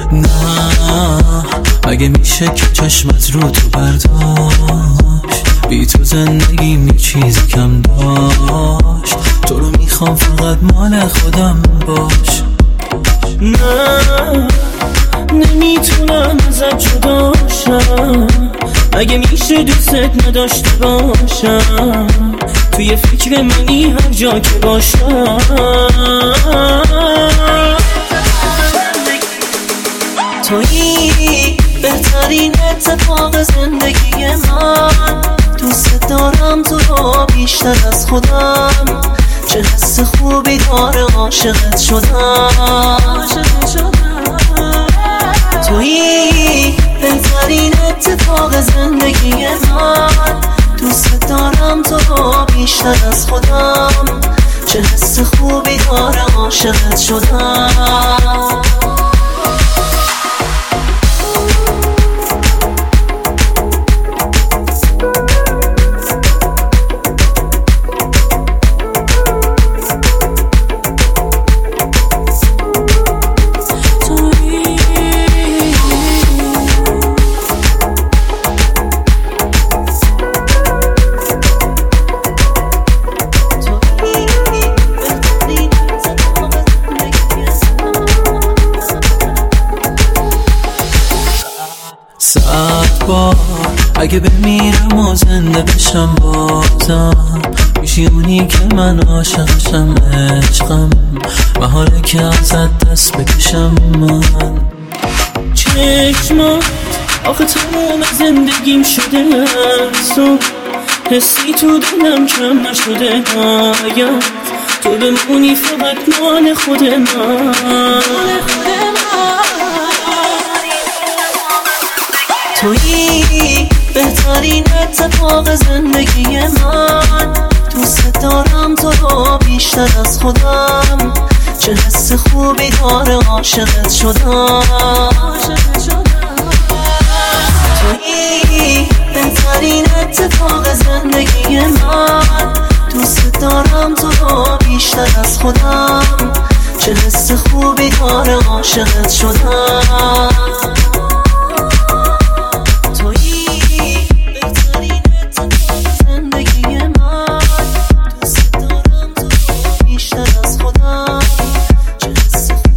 نه اگه میشه که چشمت رو تو برداشت، بی تو زندگیم یه چیزی کم داشت. تو رو میخوام فقط مال خودم باش. نه نمیتونم ازت جدا شم، اگه میشه دوست نداشته باشم، توی فکر منی هر جا که باشم. تویی بهترین اتفاق زندگی من، دوست دارم تو رو بیشتر از خودم، چه حس خوبی داره عاشقت شدم. تویی بهترین اتفاق زندگی من، دوست دارم تو رو بیشتر از خودم، چه حس خوبی داره عاشقت شدم. صد بار اگه بمیرم و زنده بشم بازم، میشی اونی که من عاشقشم، عشقم محاله که ازت دست بکشم. من چشمات آخه تمام زندگیم شده از تو، حسی تو دلم کم نشده، ناید تو بمونی فقط مال خود من. تویی بهترین اتفاق زندگی من، دوست دارم تو رو بیشتر از خودم، چه حس خوبی داره عاشقت شدم. تویی بهترین اتفاق زندگی من، دوست دارم تو رو بیشتر از خودم، چه حس خوبی داره عاشقت شدم.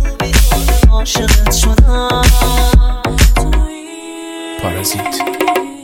پارازیت.